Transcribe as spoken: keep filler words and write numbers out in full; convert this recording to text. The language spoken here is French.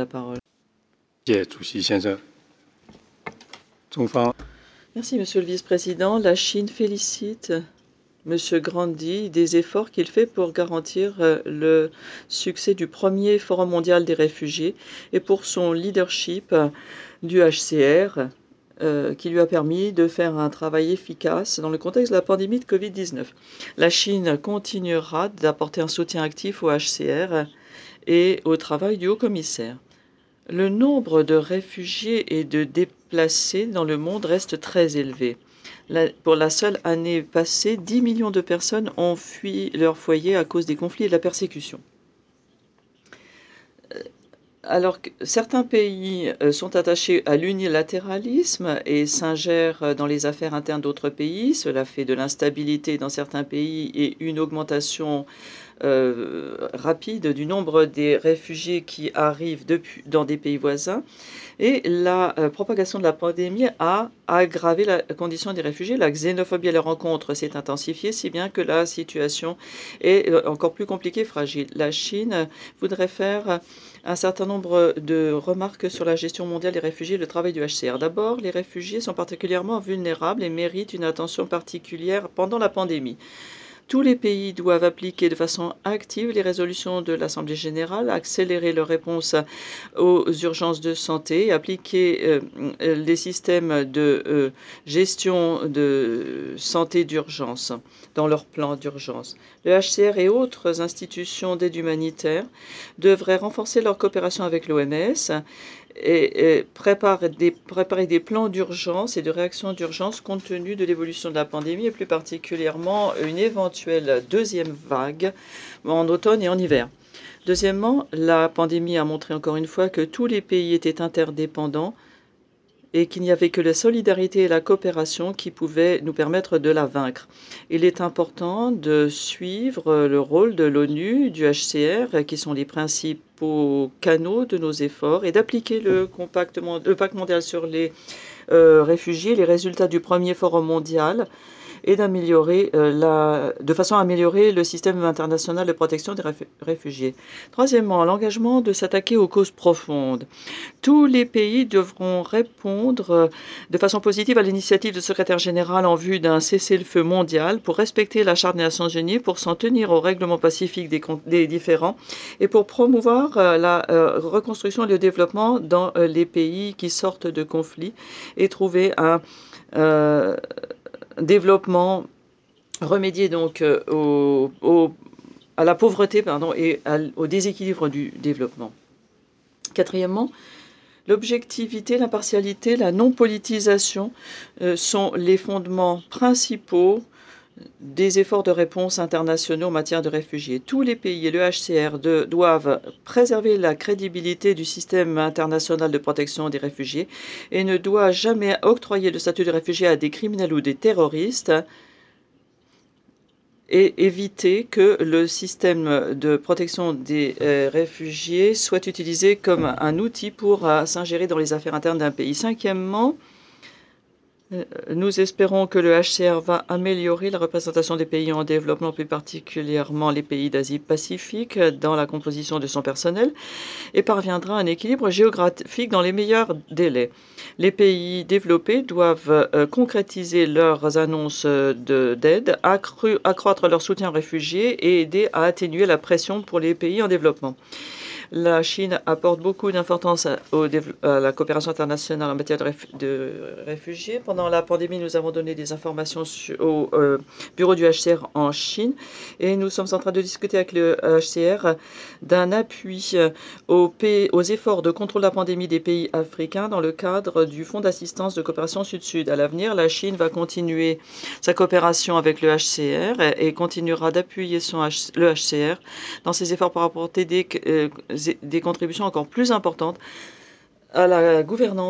la parole. 谢谢主席先生。中方 Merci, Monsieur le Vice-président. La Chine félicite Monsieur Grandi des efforts qu'il fait pour garantir euh, le succès du premier Forum mondial des réfugiés et pour son leadership euh, du H C R euh, qui lui a permis de faire un travail efficace dans le contexte de la pandémie de Covid dix-neuf. La Chine continuera d'apporter un soutien actif au H C R et au travail du haut-commissaire. Le nombre de réfugiés et de déplacés dans le monde reste très élevé. La, pour la seule année passée, dix millions de personnes ont fui leur foyer à cause des conflits et de la persécution. Alors que certains pays sont attachés à l'unilatéralisme et s'ingèrent dans les affaires internes d'autres pays, cela fait de l'instabilité dans certains pays et une augmentation euh, rapide du nombre des réfugiés qui arrivent depuis, dans des pays voisins. Et la euh, propagation de la pandémie a aggravé la condition des réfugiés. La xénophobie à leur rencontre s'est intensifiée, si bien que la situation est euh, encore plus compliquée et fragile. La Chine voudrait faire un certain nombre de remarques sur la gestion mondiale des réfugiés et le travail du H C R. D'abord, les réfugiés sont particulièrement vulnérables et méritent une attention particulière pendant la pandémie. Tous les pays doivent appliquer de façon active les résolutions de l'Assemblée générale, accélérer leur réponse aux urgences de santé, appliquer euh, les systèmes de euh, gestion de santé d'urgence dans leur plan d'urgence. Le H C R et autres institutions d'aide humanitaire devraient renforcer leur coopération avec l'O M S et, et préparer, des, préparer des plans d'urgence et de réaction d'urgence compte tenu de l'évolution de la pandémie et plus particulièrement une éventuelle deuxième vague en automne et en hiver. Deuxièmement, la pandémie a montré encore une fois que tous les pays étaient interdépendants et qu'il n'y avait que la solidarité et la coopération qui pouvaient nous permettre de la vaincre. Il est important de suivre le rôle de l'ONU, du H C R, qui sont les principaux canaux de nos efforts, et d'appliquer le, le pacte mondial sur les euh, réfugiés, les résultats du premier forum mondial, et d'améliorer euh, la, de façon à améliorer le système international de protection des réfugiés. Troisièmement, l'engagement de s'attaquer aux causes profondes. Tous les pays devront répondre euh, de façon positive à l'initiative du secrétaire général en vue d'un cessez-le-feu mondial pour respecter la Charte des Nations Unies, pour s'en tenir au règlement pacifique des, des différends et pour promouvoir euh, la euh, reconstruction et le développement dans euh, les pays qui sortent de conflits et trouver un euh, développement, remédier donc euh, au, au, à la pauvreté pardon, et à, au déséquilibre du développement. Quatrièmement, l'objectivité, l'impartialité, la non-politisation euh, sont les fondements principaux des efforts de réponse internationaux en matière de réfugiés. Tous les pays et le H C R de, doivent préserver la crédibilité du système international de protection des réfugiés et ne doivent jamais octroyer le statut de réfugié à des criminels ou des terroristes et éviter que le système de protection des euh, réfugiés soit utilisé comme un outil pour euh, s'ingérer dans les affaires internes d'un pays. Cinquièmement, nous espérons que le H C R va améliorer la représentation des pays en développement, plus particulièrement les pays d'Asie-Pacifique, dans la composition de son personnel et parviendra à un équilibre géographique dans les meilleurs délais. Les pays développés doivent euh, concrétiser leurs annonces d'aide, accroître leur soutien aux réfugiés et aider à atténuer la pression pour les pays en développement. La Chine apporte beaucoup d'importance à, à la coopération internationale en matière de, réf de réfugiés. Pendant la pandémie, nous avons donné des informations au euh, bureau du H C R en Chine et nous sommes en train de discuter avec le H C R d'un appui aux, pays, aux efforts de contrôle de la pandémie des pays africains dans le cadre du Fonds d'assistance de coopération Sud-Sud. À l'avenir, la Chine va continuer sa coopération avec le H C R et continuera d'appuyer le H C R dans ses efforts pour apporter des, euh, des contributions encore plus importantes à la gouvernance